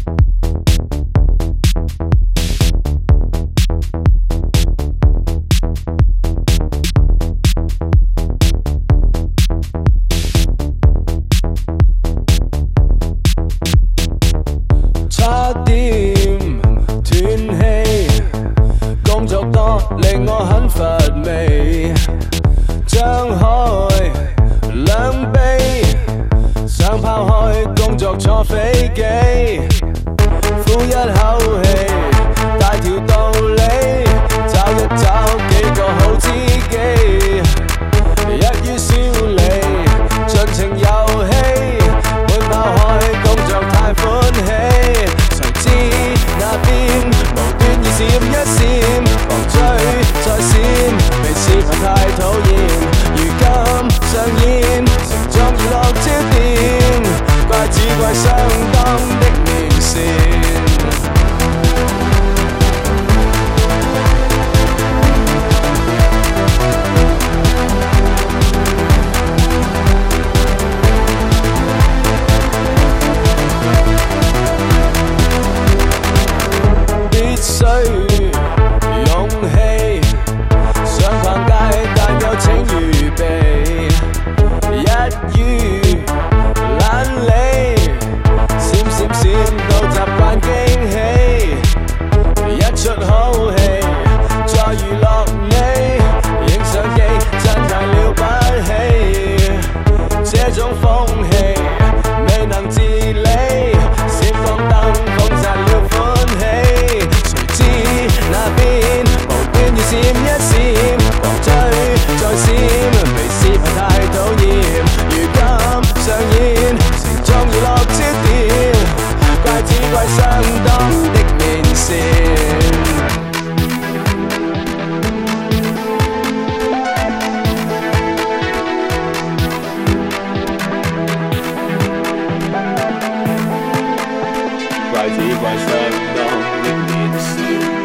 差點斷氣，工作多令我很乏味，張開兩臂，想拋開工作坐飛機，呼一口氣，大條道理，找一找幾個好知己，一於少理，盡情遊戲，沒拋開工作太歡喜。誰知那邊無端已閃一閃，狂追再閃，被視頻太討厭，如今上演成裝娛樂焦點，怪只怪相當的面線。需勇氣上逛街，但又請預備，一於懶理，閃閃閃到習慣驚喜，一出好戲再娛樂你，影相機真係了不起，這種風氣未能自理，閃光燈封殺了歡喜。那邊無端要閃一閃，狂追再閃，被視頻太討厭，如今上演成裝娛樂焦點，怪只怪相當的面線。怪只怪相當的面線。